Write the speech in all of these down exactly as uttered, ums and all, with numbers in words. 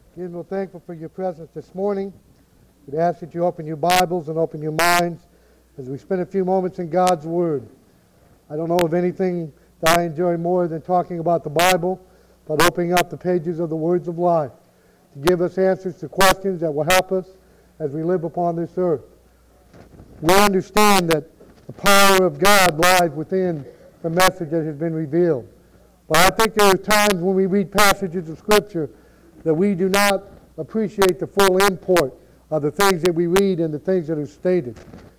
Again, we're thankful for your presence this morning. We'd ask that you open your Bibles and open your minds as we spend a few moments in God's Word. I don't know of anything that I enjoy more than talking about the Bible, but opening up the pages of the words of life to give us answers to questions that will help us as we live upon this earth. We understand that the power of God lies within the message that has been revealed. But I think there are times when we read passages of Scripture that we do not appreciate the full import of the things that we read and the things that are stated.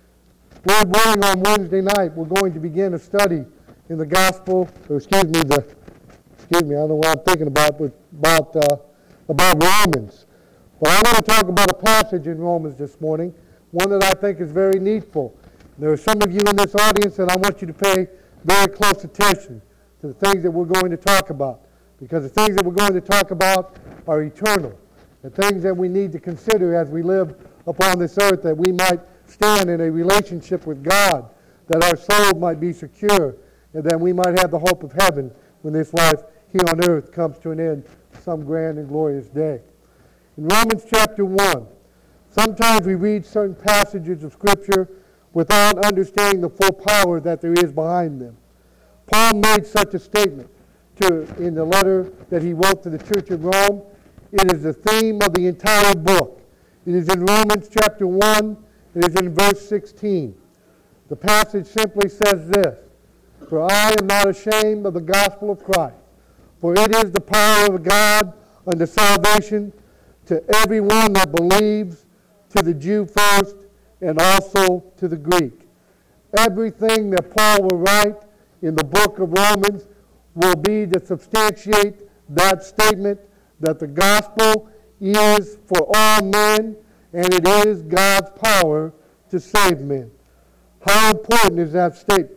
Lord willing, on Wednesday night, we're going to begin a study in the Gospel, or excuse me, the, excuse me, I don't know what I'm thinking about, but about, uh, about Romans. Well, I want to talk about a passage in Romans this morning, one that I think is very needful. There are some of you in this audience that I want you to pay very close attention to the things that we're going to talk about, because the things that we're going to talk about are eternal, the things that we need to consider as we live upon this earth, that we might stand in a relationship with God, that our soul might be secure, and that we might have the hope of heaven when this life here on earth comes to an end some grand and glorious day. In Romans chapter one, sometimes we read certain passages of Scripture without understanding the full power that there is behind them. Paul made such a statement to, in the letter that he wrote to the church of Rome. It is the theme of the entire book. It is in Romans chapter one. It is in verse sixteen. The passage simply says this: "For I am not ashamed of the gospel of Christ, for it is the power of God unto salvation to everyone that believes, to the Jew first, and also to the Greek." Everything that Paul will write in the book of Romans will be to substantiate that statement that the gospel is for all men, and it is God's power to save men. How important is that statement?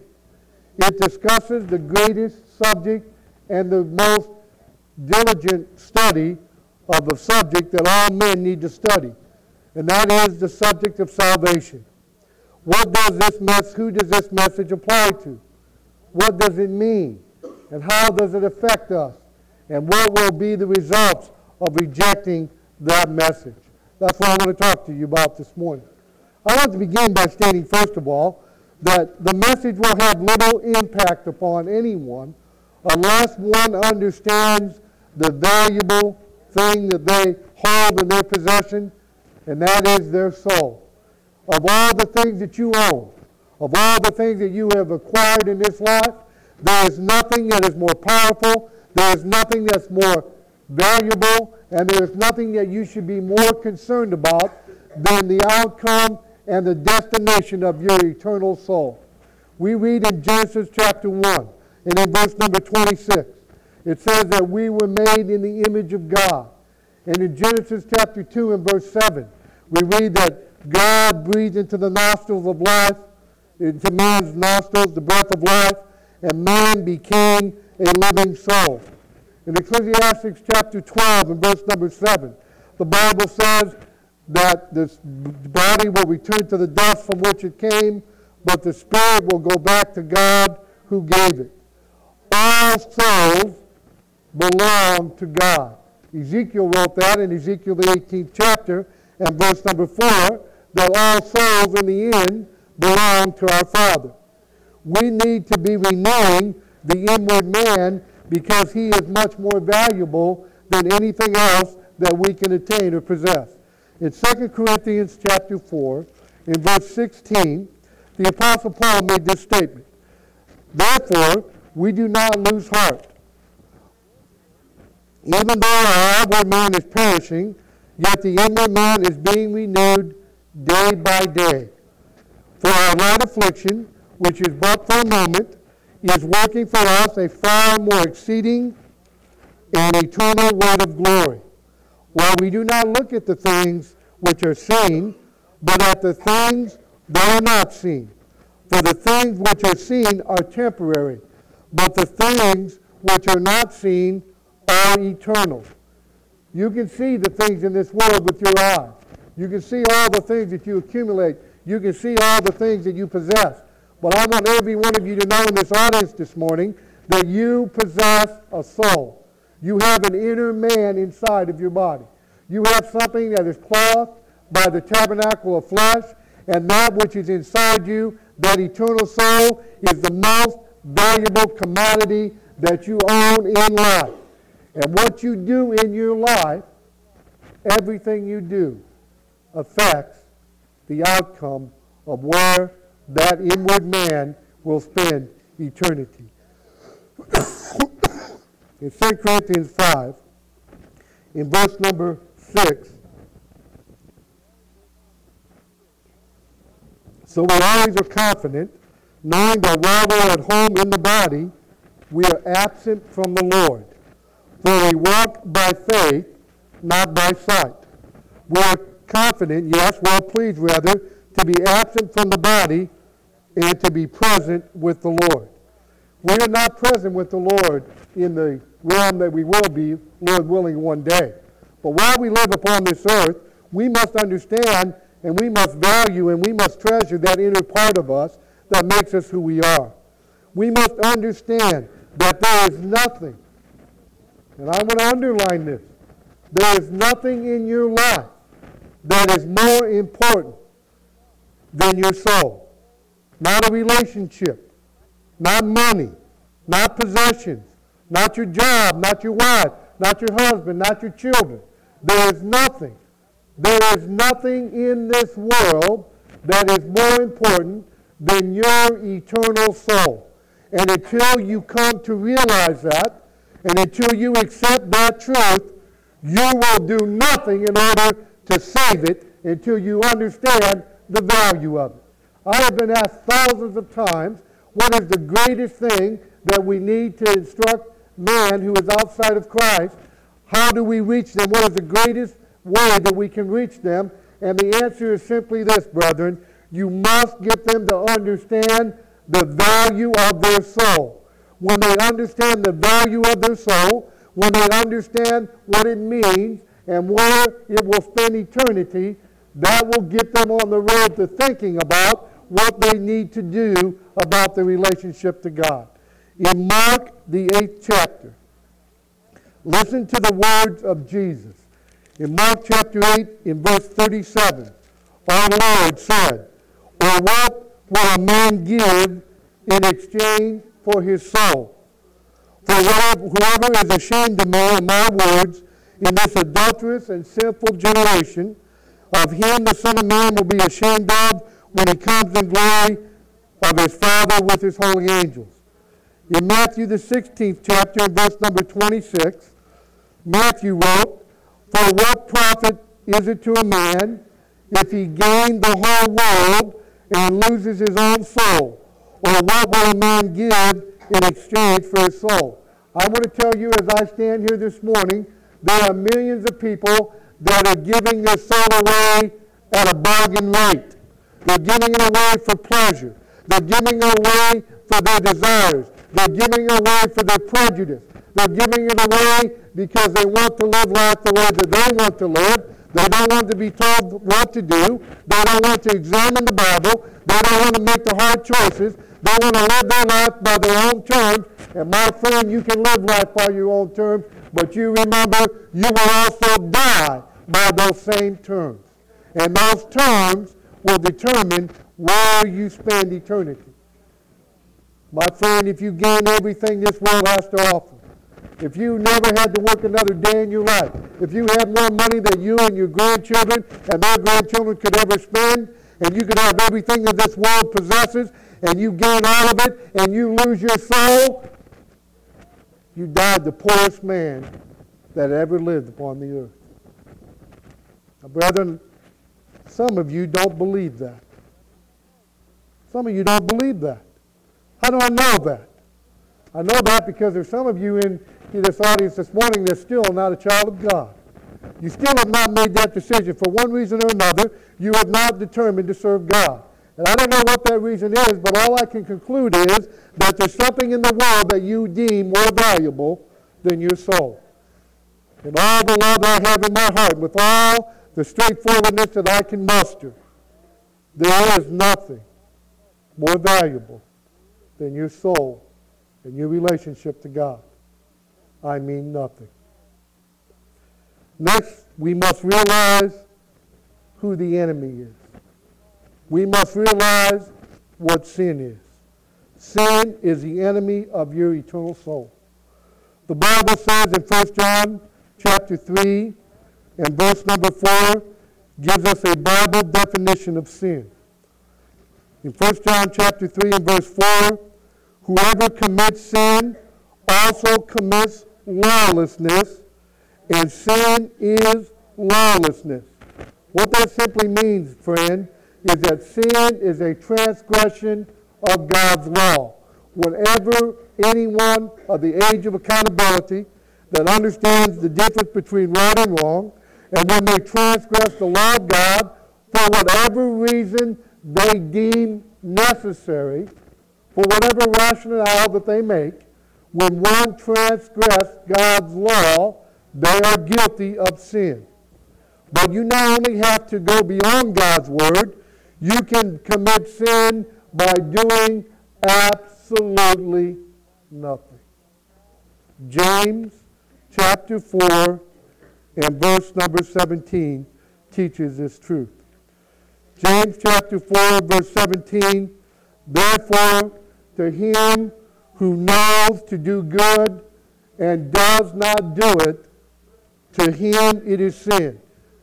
It discusses the greatest subject and the most diligent study of a subject that all men need to study, and that is the subject of salvation. What does this mess, who does this message apply to? What does it mean? And how does it affect us? And what will be the results of rejecting that message? That's what I want to talk to you about this morning. I want to begin by stating, first of all, that the message will have little impact upon anyone unless one understands the valuable thing that they hold in their possession, and that is their soul. Of all the things that you own, of all the things that you have acquired in this life, there is nothing that is more powerful, there is nothing that's more valuable, and there is nothing that you should be more concerned about than the outcome and the destination of your eternal soul. We read in Genesis chapter one, and in verse number twenty-six, it says that we were made in the image of God. And in Genesis chapter two and verse seven, we read that God breathed into the nostrils of life, into man's nostrils, the breath of life, and man became a living soul. In Ecclesiastes chapter twelve and verse number seven, the Bible says that this body will return to the dust from which it came, but the spirit will go back to God who gave it. All souls belong to God. Ezekiel wrote that in Ezekiel the eighteenth chapter and verse number four, that all souls in the end belong to our Father. We need to be renewing the inward man because he is much more valuable than anything else that we can attain or possess. In Second Corinthians chapter four, in verse sixteen, the Apostle Paul made this statement: "Therefore, we do not lose heart. Even though our outward man is perishing, yet the inward man is being renewed day by day. For our light affliction, which is but for a moment, is working for us a far more exceeding and eternal weight of glory. While we do not look at the things which are seen, but at the things that are not seen. For the things which are seen are temporary, but the things which are not seen are eternal." You can see the things in this world with your eyes. You can see all the things that you accumulate. You can see all the things that you possess. But I want every one of you to know in this audience this morning that you possess a soul. You have an inner man inside of your body. You have something that is clothed by the tabernacle of flesh, and that which is inside you, that eternal soul, is the most valuable commodity that you own in life. And what you do in your life, everything you do, affects the outcome of where that inward man will spend eternity. In Second Corinthians five, in verse number six, so we always are confident, knowing that while we're at home in the body, we are absent from the Lord. For we walk by faith, not by sight. We are confident, yes, well pleased rather, to be absent from the body and to be present with the Lord. We are not present with the Lord in the realm that we will be, Lord willing, one day. But while we live upon this earth, we must understand and we must value and we must treasure that inner part of us that makes us who we are. We must understand that there is nothing, and I want to underline this, there is nothing in your life that is more important than your soul. Not a relationship, not money, not possessions, not your job, not your wife, not your husband, not your children. There is nothing, there is nothing in this world that is more important than your eternal soul. And until you come to realize that, and until you accept that truth, you will do nothing in order to save it until you understand the value of it. I have been asked thousands of times, what is the greatest thing that we need to instruct man who is outside of Christ? How do we reach them? What is the greatest way that we can reach them? And the answer is simply this, brethren. You must get them to understand the value of their soul. When they understand the value of their soul, when they understand what it means and where it will spend eternity, that will get them on the road to thinking about what they need to do about their relationship to God. In Mark, the eighth chapter, listen to the words of Jesus. In Mark chapter eight, in verse thirty-seven, our Lord said, "Or what will a man give in exchange for his soul? For whoever is ashamed of me and my words in this adulterous and sinful generation, of him the Son of Man will be ashamed of when he comes in glory of his Father with his holy angels." In Matthew the sixteenth chapter, in verse number twenty-six, Matthew wrote, "For what profit is it to a man if he gain the whole world and loses his own soul? Or what will a man give in exchange for his soul?" I want to tell you, as I stand here this morning, there are millions of people that are giving their soul away at a bargain rate. They're giving it away for pleasure. They're giving it away for their desires. They're giving it away for their prejudice. They're giving it away because they want to live life the way that they want to live. They don't want to be told what to do. They don't want to examine the Bible. They don't want to make the hard choices. They want to live their life by their own terms. And my friend, you can live life by your own terms, but you remember, you will also die by those same terms. And those terms will determine where you spend eternity. My friend, if you gain everything this world has to offer, if you never had to work another day in your life, if you had more money than you and your grandchildren and their grandchildren could ever spend, and you could have everything that this world possesses, and you gain all of it, and you lose your soul, you died the poorest man that ever lived upon the earth. Now, brethren, some of you don't believe that. Some of you don't believe that. How do I know that? I know that because there's some of you in this audience this morning that's still not a child of God. You still have not made that decision. For one reason or another, you have not determined to serve God. And I don't know what that reason is, but all I can conclude is that there's something in the world that you deem more valuable than your soul. And all the love I have in my heart, with all the straightforwardness that I can muster, there is nothing more valuable than your soul and your relationship to God. I mean nothing. Next, we must realize who the enemy is. We must realize what sin is. Sin is the enemy of your eternal soul. The Bible says in First John chapter three and verse number four gives us a Bible definition of sin. In First John chapter three and verse four, whoever commits sin also commits lawlessness, and sin is lawlessness. What that simply means, friend, is that sin is a transgression of God's law. Whenever anyone of the age of accountability that understands the difference between right and wrong, and when they transgress the law of God for whatever reason they deem necessary, for whatever rationale that they make, when one transgressed God's law, they are guilty of sin. But you not only have to go beyond God's word, you can commit sin by doing absolutely nothing. James chapter four and verse number seventeen teaches this truth. James chapter four verse seventeen, therefore to him who knows to do good and does not do it, to him it is sin.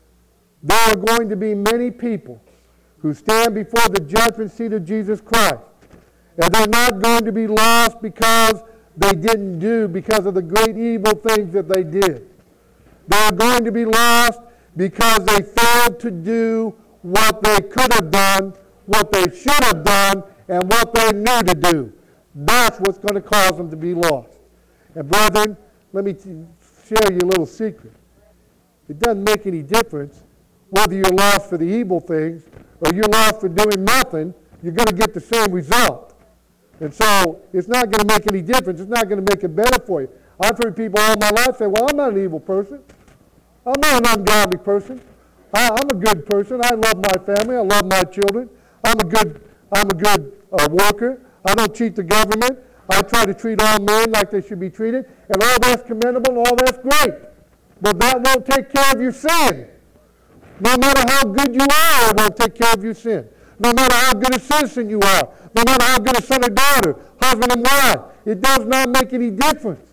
There are going to be many people who stand before the judgment seat of Jesus Christ, and they're not going to be lost because they didn't do, because of the great evil things that they did. They're going to be lost because they failed to do what they could have done, what they should have done, and what they knew to do. That's what's going to cause them to be lost. And brethren, let me t- share you a little secret. It doesn't make any difference whether you're lost for the evil things or you're lost for doing nothing. You're going to get the same result. And so it's not going to make any difference. It's not going to make it better for you. I've heard people all my life say, well, I'm not an evil person. I'm not an ungodly person. I, I'm a good person. I love my family. I love my children. I'm a good, I'm a good uh, worker. I don't cheat the government. I try to treat all men like they should be treated. And all that's commendable and all that's great. But that won't take care of your sin. No matter how good you are, it won't take care of your sin. No matter how good a citizen you are, no matter how good a son or daughter, husband and wife, it does not make any difference.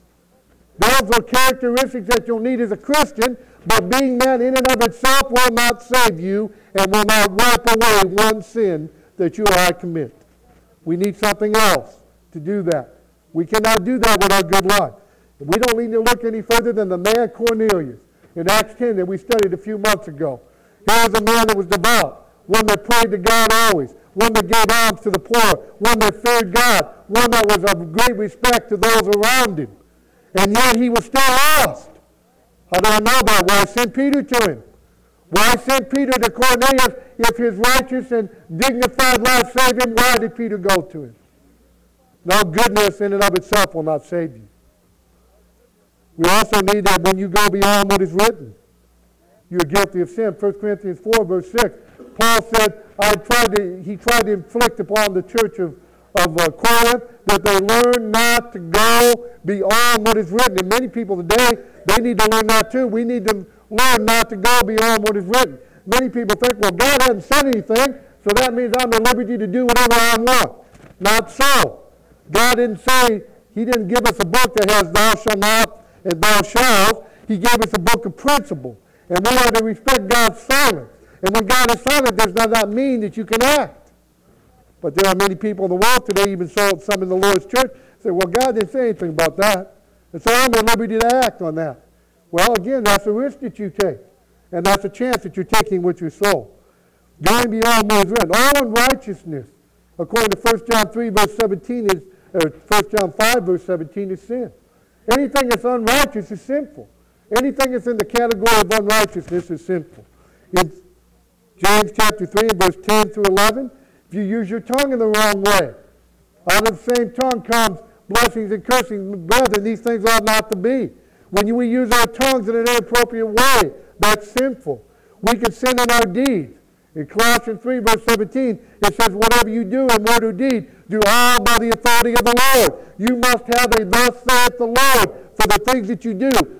Those are characteristics that you'll need as a Christian, but being that in and of itself will not save you and will not wipe away one sin that you or I commit. We need something else to do that. We cannot do that with our good life. We don't need to look any further than the man Cornelius in Acts ten that we studied a few months ago. Here was a man that was devout, one that prayed to God always, one that gave alms to the poor, one that feared God, one that was of great respect to those around him. And yet he was still lost. How do I know that? Why send Peter to him? Why send Peter to Cornelius if his righteous and dignified life saved him? Why did Peter go to him? No, goodness in and of itself will not save you. We also need that when you go beyond what is written, you're guilty of sin. First Corinthians four, verse six. Paul said, I tried to, he tried to inflict upon the church of, of uh, Corinth that they learn not to go beyond what is written. And many people today, they need to learn that too. We need to learn not to go beyond what is written. Many people think, well, God hasn't said anything, so that means I'm at liberty to do whatever I want. Not so. God didn't say, he didn't give us a book that has thou shalt not and thou shalt. He gave us a book of principle. And we are to respect God's silence. And when God is silent, does not mean that you can act. But there are many people in the world today, even so, some in the Lord's church, say, well, God didn't say anything about that. And so I'm at liberty to act on that. Well, again, that's a risk that you take. And that's a chance that you're taking with your soul. Going beyond what is written. All unrighteousness, according to First John three, verse seventeen, is, or First John five, verse seventeen, is sin. Anything that's unrighteous is sinful. Anything that's in the category of unrighteousness is sinful. In James chapter three, verse ten through eleven, if you use your tongue in the wrong way, out of the same tongue comes blessings and cursing. Brethren, these things ought not to be. When you, we use our tongues in an inappropriate way, that's sinful. We can sin in our deeds. In Colossians three, verse seventeen, it says, whatever you do in word or deed, do all by the authority of the Lord. You must have a thus saith the Lord for the things that you do.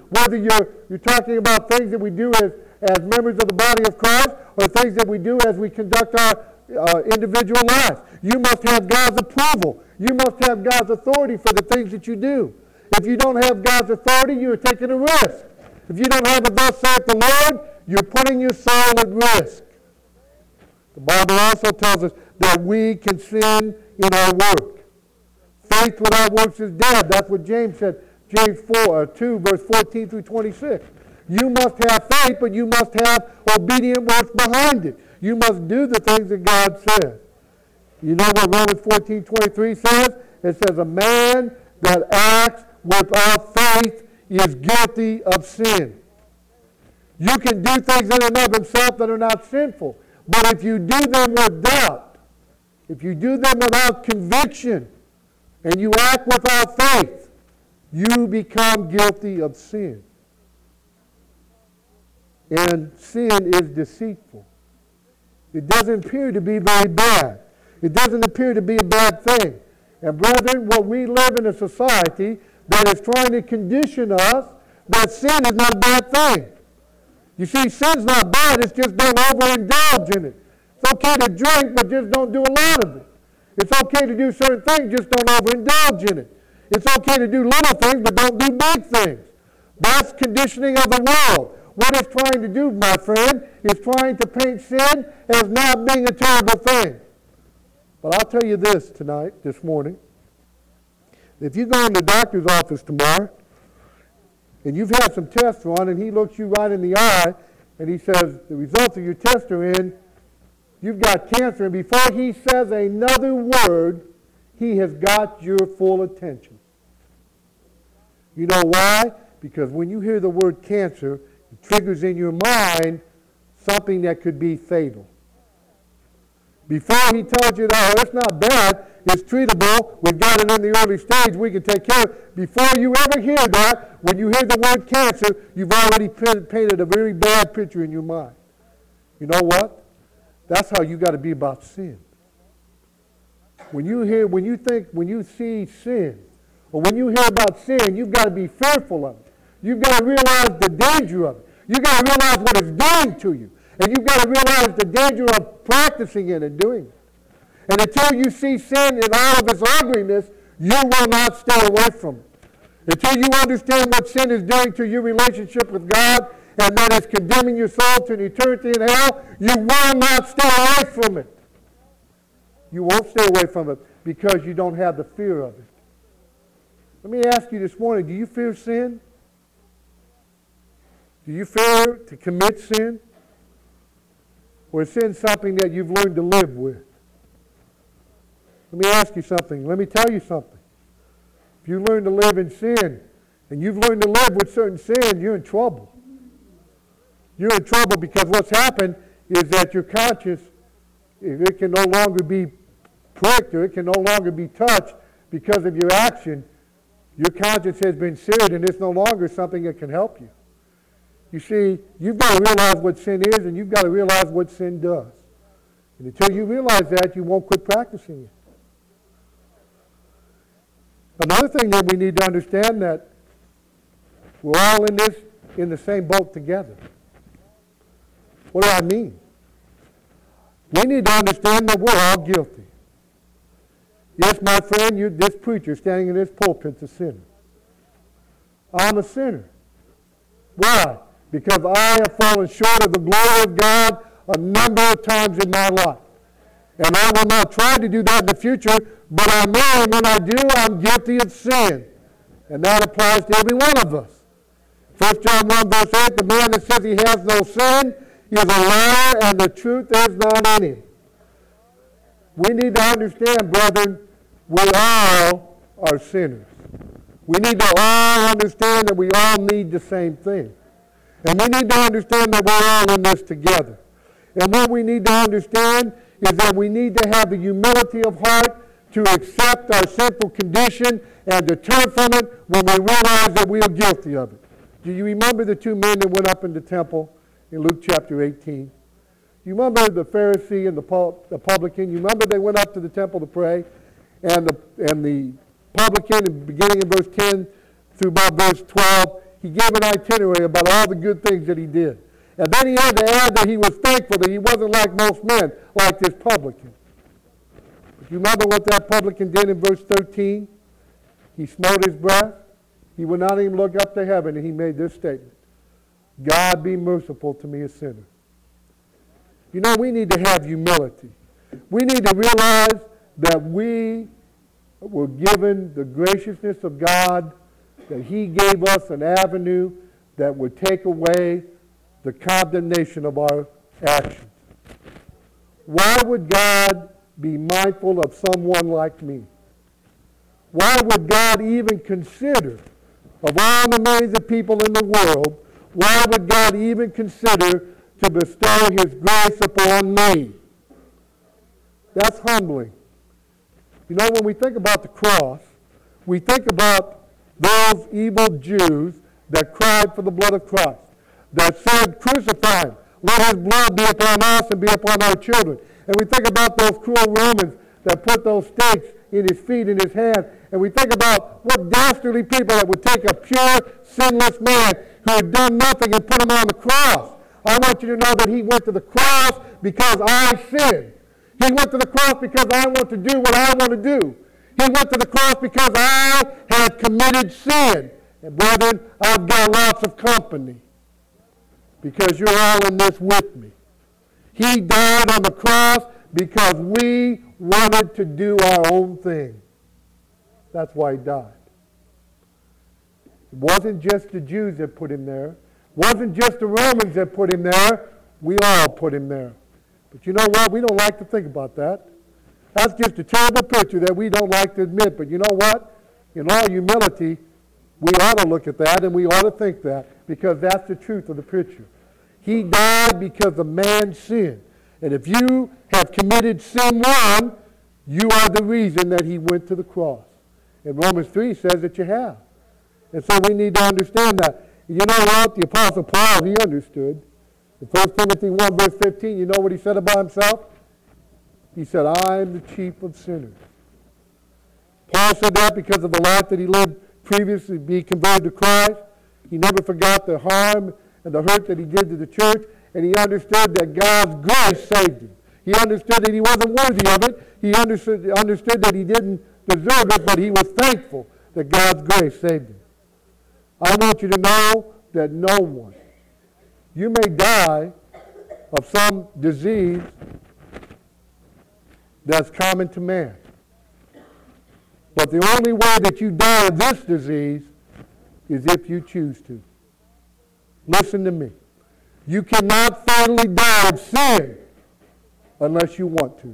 whether you're, you're talking about things that we do as, as members of the body of Christ or things that we do as we conduct our uh, individual lives. You must have God's approval. You must have God's authority for the things that you do. If you don't have God's authority, you're taking a risk. If you don't have a thus saith the Lord, you're putting your soul at risk. The Bible also tells us that we can sin in our work. Faith without works is dead. That's what James said. James four, uh, two, verse fourteen through twenty-six. You must have faith, but you must have obedient works behind it. You must do the things that God says. You know what Romans fourteen twenty-three says? It says, a man that acts without faith is guilty of sin. You can do things in and of themselves that are not sinful. But if you do them with doubt, if you do them without conviction, and you act without faith, you become guilty of sin. And sin is deceitful. It doesn't appear to be very bad. It doesn't appear to be a bad thing. And brethren, what we live in a society that is trying to condition us that sin is not a bad thing. You see, sin's not bad, it's just don't overindulge in it. It's okay to drink, but just don't do a lot of it. It's okay to do certain things, just don't overindulge in it. It's okay to do little things, but don't do big things. That's conditioning of the world. What it's trying to do, my friend, is trying to paint sin as not being a terrible thing. But I'll tell you this tonight, this morning. If you go in the doctor's office tomorrow, and you've had some tests run, and he looks you right in the eye, and he says, the results of your tests are in, you've got cancer, and before he says another word, he has got your full attention. You know why? Because when you hear the word cancer, it triggers in your mind something that could be fatal. Before he tells you that, oh, it's not bad, it's treatable, we've got it in the early stage, we can take care of it. Before you ever hear that, when you hear the word cancer, you've already painted a very bad picture in your mind. You know what? That's how you got to be about sin. When you hear, when you think, when you see sin, or when you hear about sin, you've got to be fearful of it. You've got to realize the danger of it. You've got to realize what it's doing to you. And you've got to realize the danger of practicing it and doing it. And until you see sin in all of its ugliness, you will not stay away from it. Until you understand what sin is doing to your relationship with God and that it's condemning your soul to an eternity in hell, you will not stay away from it. You won't stay away from it because you don't have the fear of it. Let me ask you this morning, do you fear sin? Do you fear to commit sin? Or is sin something that you've learned to live with? Let me ask you something. Let me tell you something. If you learn to live in sin, and you've learned to live with certain sin, you're in trouble. You're in trouble because what's happened is that your conscience, it can no longer be pricked or it can no longer be touched because of your action. Your conscience has been seared and it's no longer something that can help you. You see, you've got to realize what sin is and you've got to realize what sin does. And until you realize that, you won't quit practicing it. Another thing that we need to understand that we're all in this, in the same boat together. What do I mean? We need to understand that we're all guilty. Yes, my friend, you, this preacher standing in this pulpit is a sinner. I'm a sinner. Why? Because I have fallen short of the glory of God a number of times in my life. And I will not try to do that in the future, but I know when I do, I'm guilty of sin. And that applies to every one of us. First John one verse eight, the man that says he has no sin is a liar, and the truth is not in him. We need to understand, brethren, we all are sinners. We need to all understand that we all need the same thing. And we need to understand that we're all in this together. And what we need to understand is that we need to have the humility of heart to accept our sinful condition and to turn from it when we realize that we are guilty of it. Do you remember the two men that went up in the temple in Luke chapter eighteen? You remember the Pharisee and the publican? You remember they went up to the temple to pray, and the, and the publican, beginning in verse ten through about verse twelve, he gave an itinerary about all the good things that he did. And then he had to add that he was thankful that he wasn't like most men, like this publican. But you remember what that publican did in verse thirteen? He smote his breast. He would not even look up to heaven, and he made this statement: God be merciful to me, a sinner. You know, we need to have humility. We need to realize that we were given the graciousness of God, that he gave us an avenue that would take away the condemnation of our actions. Why would God be mindful of someone like me? Why would God even consider, of all the millions of people in the world, why would God even consider to bestow his grace upon me? That's humbling. You know, when we think about the cross, we think about those evil Jews that cried for the blood of Christ, that said, crucify him, let his blood be upon us and be upon our children. And we think about those cruel Romans that put those stakes in his feet and his hands. And we think about what dastardly people that would take a pure, sinless man who had done nothing and put him on the cross. I want you to know that he went to the cross because I sinned. He went to the cross because I want to do what I want to do. He went to the cross because I had committed sin. And brethren, I've got lots of company because you're all in this with me. He died on the cross because we wanted to do our own thing. That's why he died. It wasn't just the Jews that put him there. It wasn't just the Romans that put him there. We all put him there. But you know what? We don't like to think about that. That's just a terrible picture that we don't like to admit. But you know what? In all humility, we ought to look at that and we ought to think that, because that's the truth of the picture. He died because of man's sin. And if you have committed sin one, you are the reason that he went to the cross. And Romans three says that you have. And so we need to understand that. You know what? The Apostle Paul, he understood. In First Timothy one, verse fifteen, you know what he said about himself? He said, I am the chief of sinners. Paul said that because of the life that he lived previously to be converted to Christ. He never forgot the harm and the hurt that he did to the church, and he understood that God's grace saved him. He understood that he wasn't worthy of it. He understood, understood that he didn't deserve it, but he was thankful that God's grace saved him. I want you to know that no one, you may die of some disease that's common to man. But the only way that you die of this disease is if you choose to. Listen to me. You cannot finally die of sin unless you want to.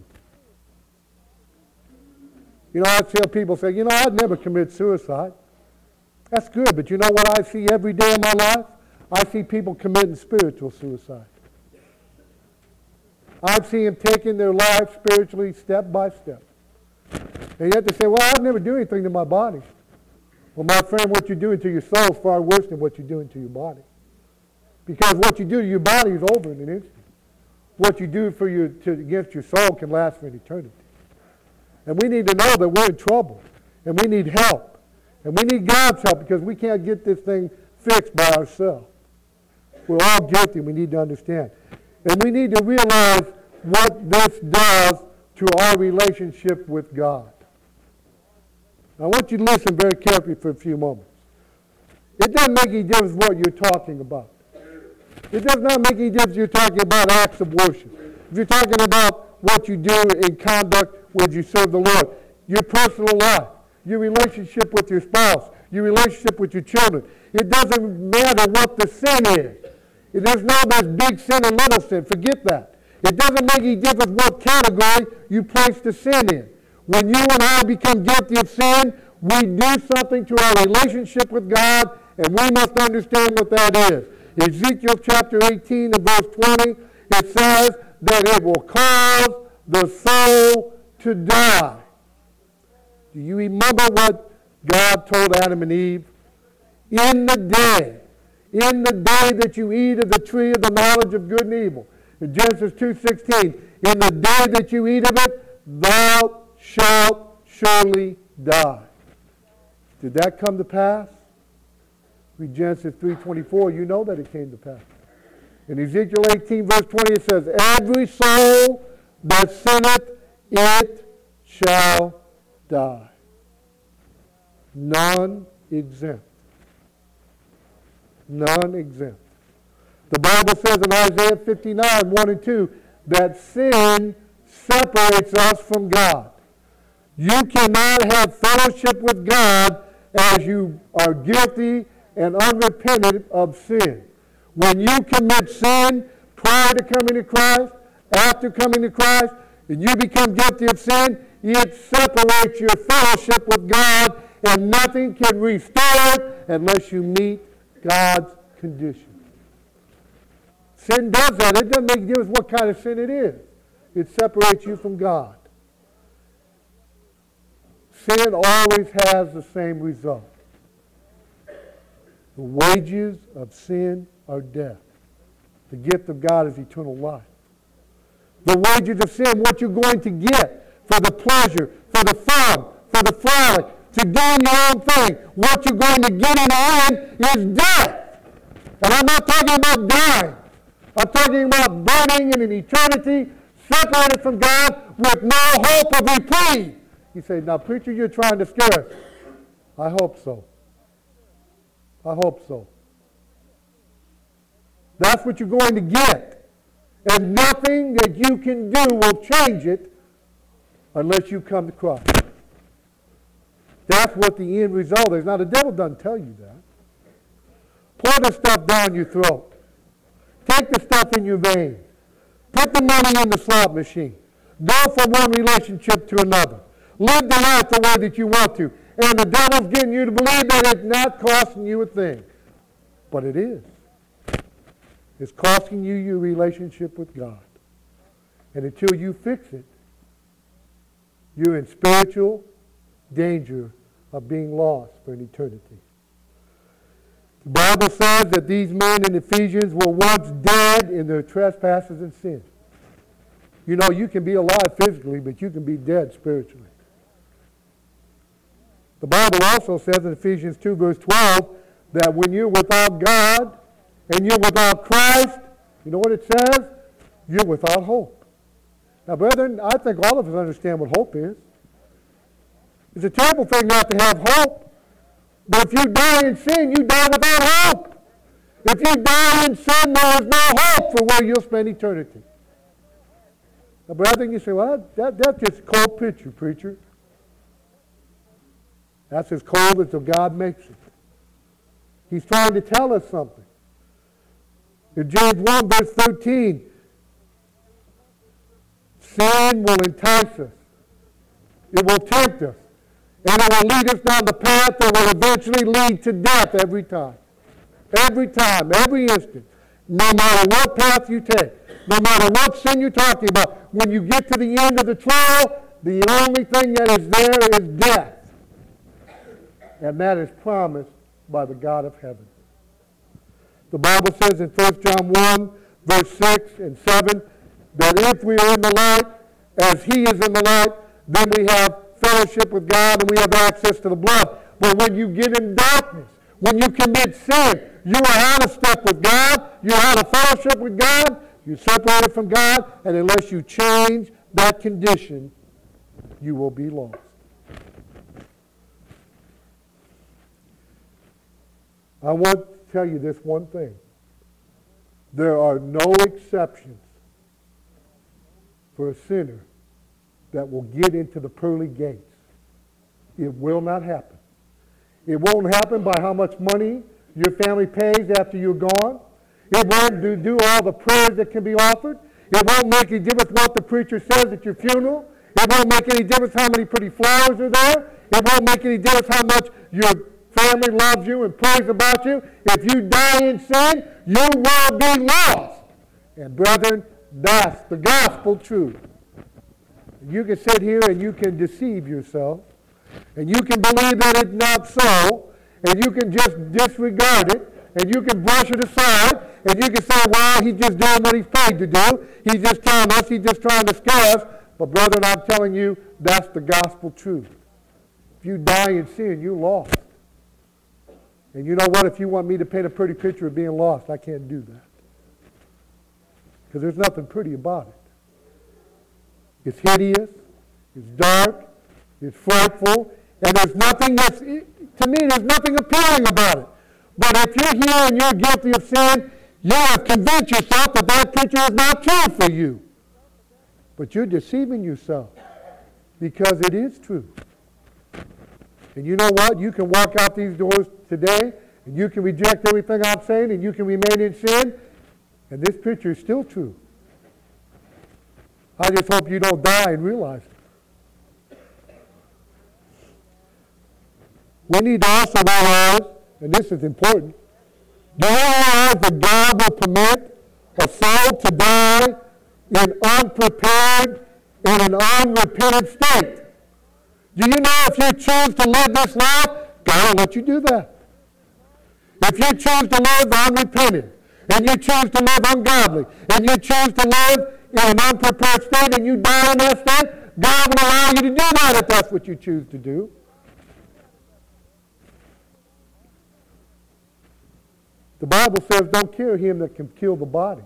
You know, I tell people, say, you know, I'd never commit suicide. That's good, but you know what I see every day in my life? I see people committing spiritual suicide. I've seen them taking their life spiritually step by step. And yet they say, well, I'd never do anything to my body. Well, my friend, what you're doing to your soul is far worse than what you're doing to your body. Because what you do to your body is over in an instant. What you do for your, to, against your soul can last for an eternity. And we need to know that we're in trouble. And we need help. And we need God's help because we can't get this thing fixed by ourselves. We're all guilty. We need to understand. And we need to realize what this does to our relationship with God. I want you to listen very carefully for a few moments. It doesn't make any difference what you're talking about. It does not make any difference if you're talking about acts of worship. If you're talking about what you do in conduct when you serve the Lord, your personal life, your relationship with your spouse, your relationship with your children. It doesn't matter what the sin is. There's no this big sin and little sin. Forget that. It doesn't make any difference what category you place the sin in. When you and I become guilty of sin, we do something to our relationship with God, and we must understand what that is. Ezekiel chapter eighteen and verse twenty, it says that it will cause the soul to die. Do you remember what God told Adam and Eve? In the day, in the day that you eat of the tree of the knowledge of good and evil. In Genesis two sixteen, in the day that you eat of it, thou shalt surely die. Did that come to pass? Read Genesis three twenty-four, you know that it came to pass. In Ezekiel eighteen, verse twenty, it says, every soul that sinneth, it shall die. None exempt. None exempt. The Bible says in Isaiah fifty-nine, one and two, that sin separates us from God. You cannot have fellowship with God as you are guilty and unrepentant of sin. When you commit sin prior to coming to Christ, after coming to Christ, and you become guilty of sin, it separates your fellowship with God, and nothing can restore it unless you meet God's condition. Sin does that. It doesn't make a difference what kind of sin it is. It separates you from God. Sin always has the same result. The wages of sin are death. The gift of God is eternal life. The wages of sin, what you're going to get for the pleasure, for the fun, for the frolic, to doing your own thing, what you're going to get in the end is death. And I'm not talking about dying. I'm talking about burning in an eternity separated from God with no hope of reprieve. You say, now, preacher, you're trying to scare us. I hope so. I hope so. That's what you're going to get. And nothing that you can do will change it unless you come to Christ. That's what the end result is. Now, the devil doesn't tell you that. Pour the stuff down your throat. Take the stuff in your veins. Put the money in the slot machine. Go from one relationship to another. Live the life the way that you want to. And the devil's getting you to believe that it's not costing you a thing. But it is. It's costing you your relationship with God. And until you fix it, you're in spiritual danger of being lost for an eternity. The Bible says that these men in Ephesians were once dead in their trespasses and sins. You know, you can be alive physically, but you can be dead spiritually. The Bible also says in Ephesians two, verse twelve, that when you're without God and you're without Christ, you know what it says? You're without hope. Now, brethren, I think all of us understand what hope is. It's a terrible thing not to have hope. But if you die in sin, you die without hope. If you die in sin, there is no hope for where you'll spend eternity. Now, brethren, you say, well, that, that's just a cold picture, preacher. That's as cold as God makes it. He's trying to tell us something. In James one, verse thirteen, sin will entice us. It will tempt us. And it will lead us down the path that will eventually lead to death every time. Every time, every instant. No matter what path you take, no matter what sin you're talking about, when you get to the end of the trail, the only thing that is there is death. And that is promised by the God of heaven. The Bible says in First John one, verse six and seven, that if we are in the light, as He is in the light, then we have fellowship with God and we have access to the blood. But when you get in darkness, when you commit sin, you are out of step with God, you're out of fellowship with God, you're separated from God, and unless you change that condition, you will be lost. I want to tell you this one thing. There are no exceptions for a sinner that will get into the pearly gates. It will not happen. It won't happen by how much money your family pays after you're gone. It won't do, do all the prayers that can be offered. It won't make any difference what the preacher says at your funeral. It won't make any difference how many pretty flowers are there. It won't make any difference how much your family loves you and prays about you. If you die in sin, you will be lost. And brethren, that's the gospel truth. You can sit here and you can deceive yourself, and you can believe that it's not so, and you can just disregard it, and you can brush it aside, and you can say, well, he's just doing what he's paid to do. He's just telling us, he's just trying to scare us. But brethren, I'm telling you, that's the gospel truth. If you die in sin, you're lost. And you know what? If you want me to paint a pretty picture of being lost, I can't do that. Because there's nothing pretty about it. It's hideous, it's dark, it's frightful, and there's nothing that's, to me, there's nothing appealing about it. But if you're here and you're guilty of sin, you have convinced yourself that that picture is not true for you. But you're deceiving yourself because it is true. And you know what? You can walk out these doors today and you can reject everything I'm saying and you can remain in sin, and this picture is still true. I just hope you don't die and realize it. We need to also realize, and this is important, do you realize that God will permit a soul to die in unprepared and an unrepentant state? Do you know if you choose to live this life, God will let you do that. If you choose to live unrepentant, and you choose to live ungodly, and you choose to live in an unprepared state, and you die in that state, God will allow you to do that if that's what you choose to do. The Bible says, don't fear him that can kill the body.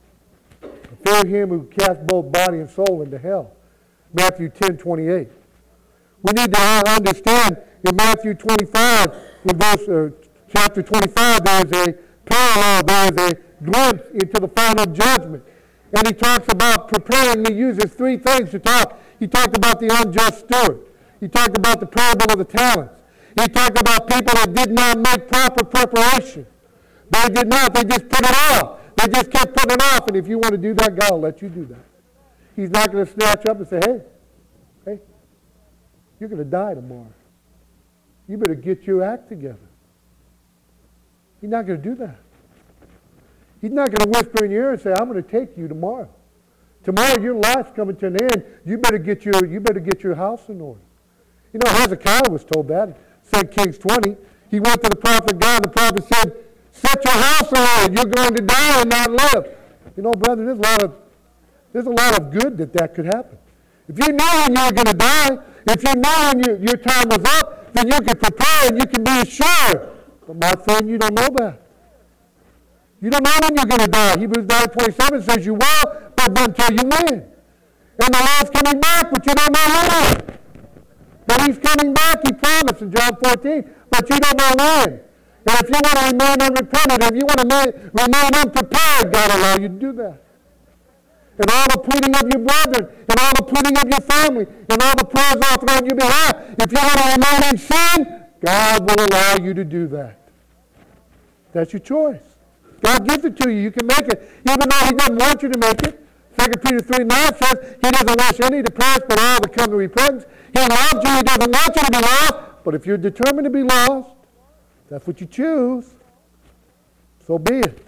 Fear him who casts both body and soul into hell. Matthew ten twenty-eight. We need to understand in Matthew twenty-five, in verse, uh, chapter twenty-five, there is a parallel, there is a glimpse into the final judgment. And he talks about preparing. He uses three things to talk. He talked about the unjust steward. He talked about the parable of the talents. He talked about people that did not make proper preparation. They did not. They just put it off. They just kept putting it off. And if you want to do that, God will let you do that. He's not going to snatch up and say, hey, hey, you're going to die tomorrow. You better get your act together. He's not going to do that. He's not going to whisper in your ear and say, I'm going to take you tomorrow. Tomorrow your life's coming to an end. You better get your, you better get your house in order. You know, Hezekiah was told that in Second Kings twenty. He went to the prophet of God, and the prophet said, set your house in order. You're going to die and not live. You know, brother, there's a lot of, there's a lot of good that that could happen. If you knew when you were going to die, if you knew when you, your time was up, then you could prepare and you can be assured. But my friend, you don't know that. You don't know when you're going to die. Hebrews nine twenty-seven says you will, but until you win. And the Lord's coming back, but you don't know when. But he's coming back, he promised in John fourteen, but you don't know when. And if you want to remain unrepentant, if you want to remain unprepared, God will allow you to do that. And all the pleading of your brethren, and all the pleading of your family, and all the prayers offered on your behalf, if you want to remain in sin, God will allow you to do that. That's your choice. God gives it to you. You can make it. Even though he doesn't want you to make it. Second Peter three nine says he doesn't wish any to perish, but all to come to repentance. He loves you. He doesn't want you to be lost. But if you're determined to be lost, that's what you choose. So be it.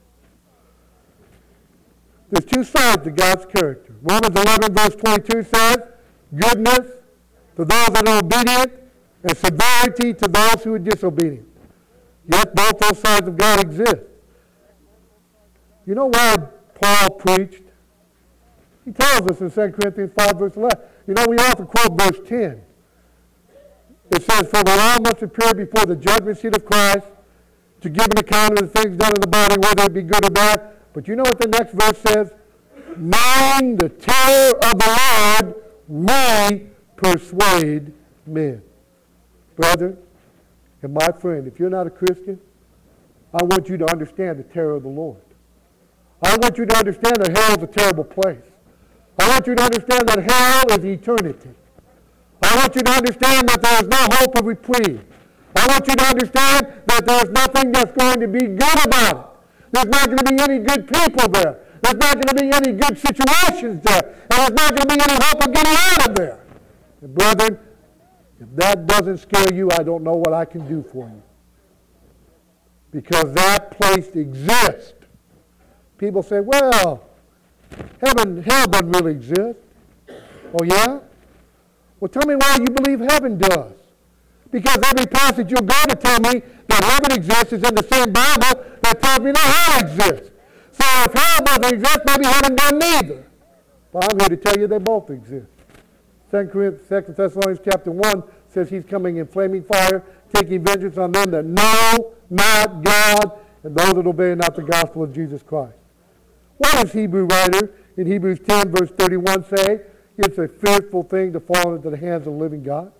There's two sides to God's character. Romans eleven verse twenty-two says, goodness to those that are obedient, and severity to those who are disobedient. Yet both those sides of God exist. You know why Paul preached? He tells us in Second Corinthians five verse eleven. You know, we often quote verse ten. It says, for we all must appear before the judgment seat of Christ to give an account of the things done in the body, whether it be good or bad. But you know what the next verse says? Knowing the terror of the Lord, we persuade men. Brother and my friend, if you're not a Christian, I want you to understand the terror of the Lord. I want you to understand that hell is a terrible place. I want you to understand that hell is eternity. I want you to understand that there is no hope of reprieve. I want you to understand that there is nothing that's going to be good about it. There's not going to be any good people there. There's not going to be any good situations there. And there's not going to be any hope of getting out of there. And brethren, if that doesn't scare you, I don't know what I can do for you. Because that place exists. People say, well, heaven, hell doesn't really exist. Oh, yeah? Well, tell me why you believe heaven does. Because every passage you'll go to tell me that heaven exists is in the same Bible that tells me that hell exists. So if hell doesn't exist, maybe heaven doesn't either. But I'm here to tell you they both exist. Second Thessalonians chapter one says he's coming in flaming fire, taking vengeance on them that know not God, and those that obey not the gospel of Jesus Christ. What does Hebrew writer in Hebrews ten, verse thirty-one say? It's a fearful thing to fall into the hands of the living God.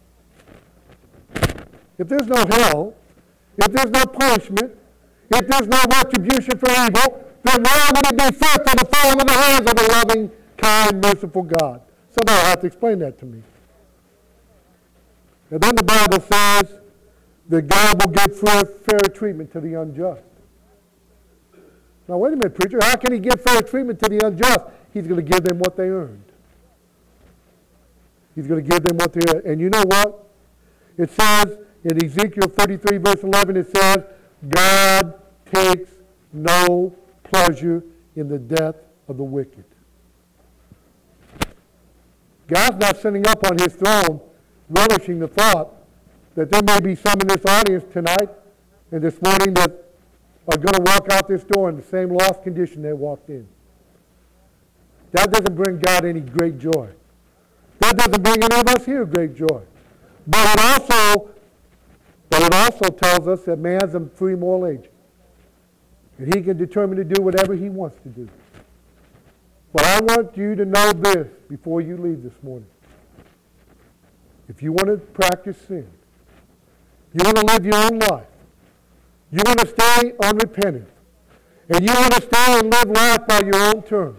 If there's no hell, if there's no punishment, if there's no retribution for evil, then why would it be fearful to fall into the hands of a loving, kind, merciful God? Somebody will have to explain that to me. And then the Bible says that God will give fair, fair treatment to the unjust. Now, wait a minute, preacher. How can he give fair treatment to the unjust? He's going to give them what they earned. He's going to give them what they earned. And you know what? It says in Ezekiel thirty-three, verse eleven, it says, God takes no pleasure in the death of the wicked. God's not sitting up on his throne relishing the thought that there may be some in this audience tonight and this morning that are going to walk out this door in the same lost condition they walked in. That doesn't bring God any great joy. That doesn't bring any of us here great joy. But it also, but it also tells us that man's a free moral agent. And he can determine to do whatever he wants to do. But I want you to know this before you leave this morning. If you want to practice sin, you want to live your own life, you want to stay unrepentant, and you want to stay and live life by your own terms,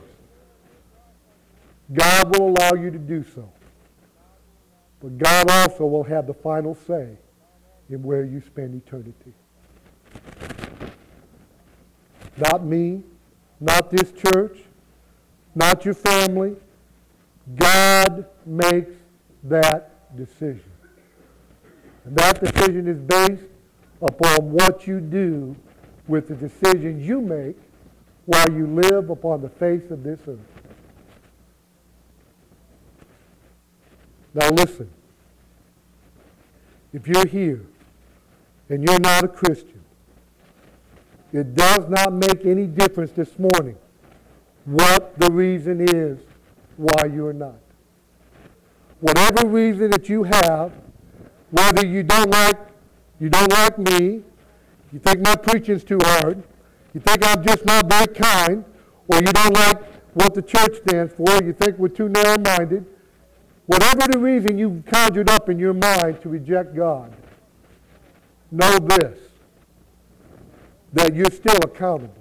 God will allow you to do so. But God also will have the final say in where you spend eternity. Not me, not this church, not your family. God makes that decision. And that decision is based upon what you do with the decisions you make while you live upon the face of this earth. Now listen. If you're here and you're not a Christian, it does not make any difference this morning what the reason is why you're not. Whatever reason that you have, whether you don't like you don't like me, you think my preaching's too hard, you think I'm just not very kind, or you don't like what the church stands for, you think we're too narrow-minded, whatever the reason you've conjured up in your mind to reject God, know this, that you're still accountable.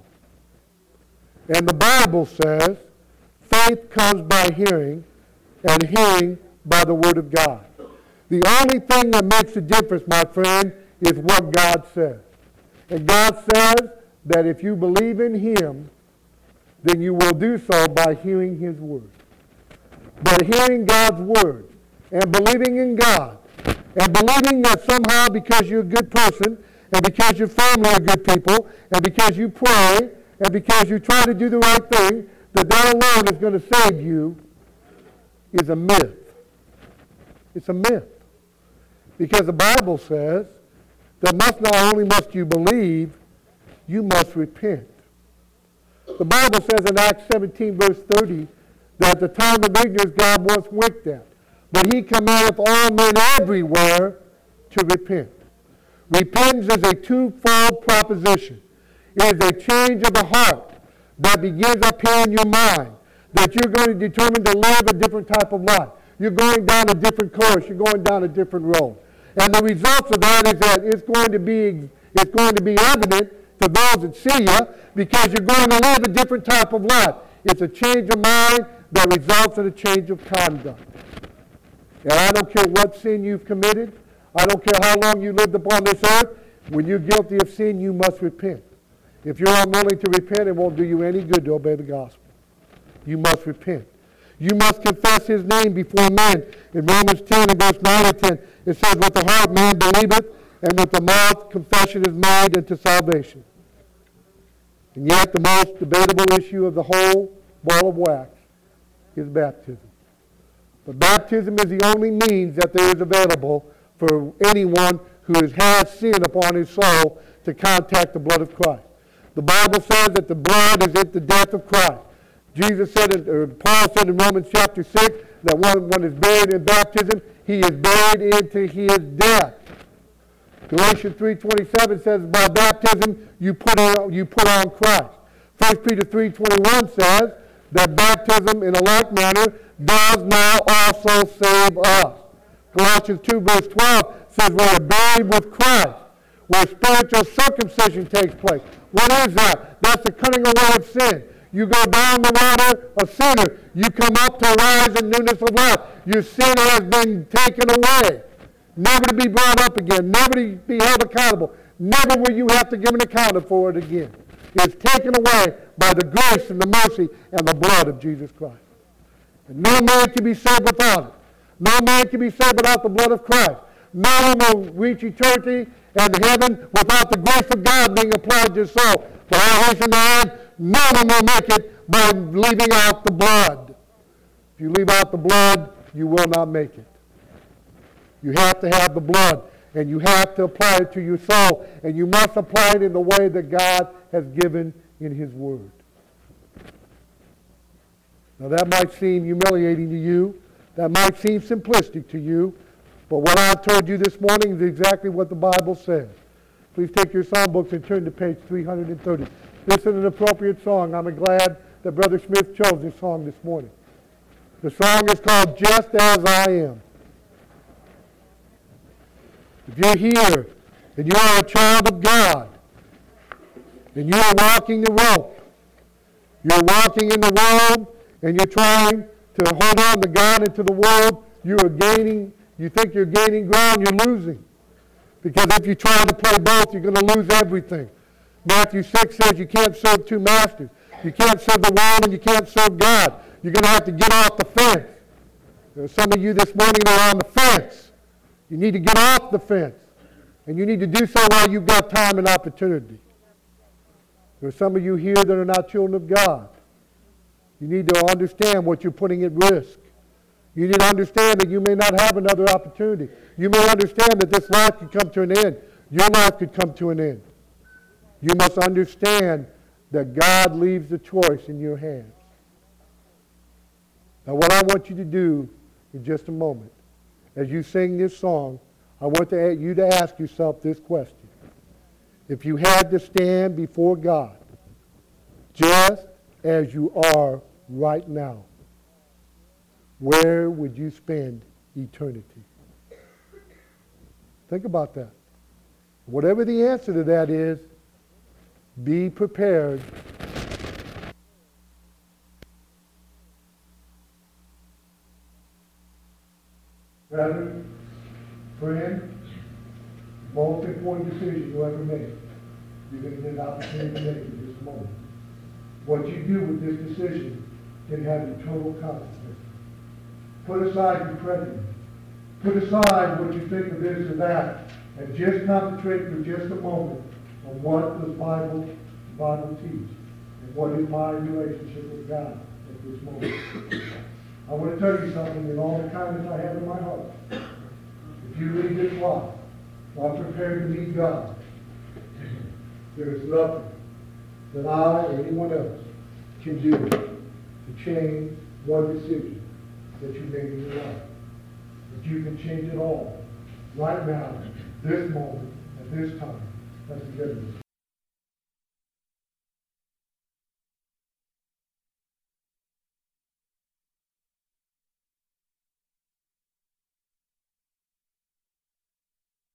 And the Bible says, faith comes by hearing, and hearing by the Word of God. The only thing that makes a difference, my friend, is what God says. And God says that if you believe in Him, then you will do so by hearing His Word. But hearing God's Word and believing in God and believing that somehow because you're a good person and because your family are good people and because you pray and because you try to do the right thing, that that alone is going to save you is a myth. It's a myth. Because the Bible says that must not only must you believe, you must repent. The Bible says in Acts seventeen, verse thirty, that the time of ignorance God once winked at, but He commandeth all men everywhere to repent. Repentance is a twofold proposition. It is a change of the heart that begins up here in your mind, that you're going to determine to live a different type of life. You're going down a different course. You're going down a different road. And the results of that is that it's going to be it's going to be evident to those that see you because you're going to live a different type of life. It's a change of mind that results in a change of conduct. And I don't care what sin you've committed. I don't care how long you lived upon this earth. When you're guilty of sin, you must repent. If you're unwilling to repent, it won't do you any good to obey the gospel. You must repent. You must confess His name before men. In Romans ten and verse nine and ten, it says, with the heart man believeth, and with the mouth confession is made unto salvation. And yet the most debatable issue of the whole ball of wax is baptism. But baptism is the only means that there is available for anyone who has had sin upon his soul to contact the blood of Christ. The Bible says that the blood is at the death of Christ. Jesus said, or Paul said in Romans chapter six, that one, one is buried in baptism, he is buried into his death. Galatians three twenty-seven says, by baptism you put on, you put on Christ. First Peter three twenty-one says that baptism in a like manner does now also save us. Colossians two verse twelve says we are buried with Christ, where spiritual circumcision takes place. What is that? That's the cutting away of sin. You go down the water a sinner. You come up to rise in newness of life. Your sin has been taken away. Never to be brought up again. Never to be held accountable. Never will you have to give an account for it again. It's taken away by the grace and the mercy and the blood of Jesus Christ. And no man can be saved without it. No man can be saved without the blood of Christ. No one will reach eternity and heaven without the grace of God being applied to your soul. For I hasten to add, no one will make it by leaving out the blood. If you leave out the blood, you will not make it. You have to have the blood, and you have to apply it to your soul, and you must apply it in the way that God has given in his word. Now that might seem humiliating to you. That might seem simplistic to you. But what I've told you this morning is exactly what the Bible says. Please take your songbooks and turn to page three hundred thirty. This is an appropriate song. I'm glad that Brother Smith chose this song this morning. The song is called Just As I Am. If you're here and you are a child of God and you are walking the rope, you're walking in the world and you're trying to hold on to God and to the world, you are gaining, you think you're gaining ground, you're losing. Because if you try to play both, you're going to lose everything. Matthew six says you can't serve two masters. You can't serve the world and you can't serve God. You're going to have to get off the fence. There are some of you this morning that are on the fence. You need to get off the fence. And you need to do so while you've got time and opportunity. There are some of you here that are not children of God. You need to understand what you're putting at risk. You need to understand that you may not have another opportunity. You may understand that this life could come to an end. Your life could come to an end. You must understand that God leaves the choice in your hands. Now what I want you to do in just a moment, as you sing this song, I want to, you to ask yourself this question. If you had to stand before God just as you are right now, where would you spend eternity? Think about that. Whatever the answer to that is, be prepared. Brother, friend, most important decision you ever make, you're going to get an opportunity to make it in this moment. What you do with this decision can have eternal consequences. Put aside your prejudice. Put aside what you think of this or that, and just concentrate for just a moment on what does Bible, the Bible teach, and what is my relationship with God at this moment. I want to tell you something in all the kindness I have in my heart. If you leave this life, not prepared to meet God, there is nothing that I or anyone else can do to change one decision that you made in your life. But you can change it all right now, this moment, at this time. That's the good news.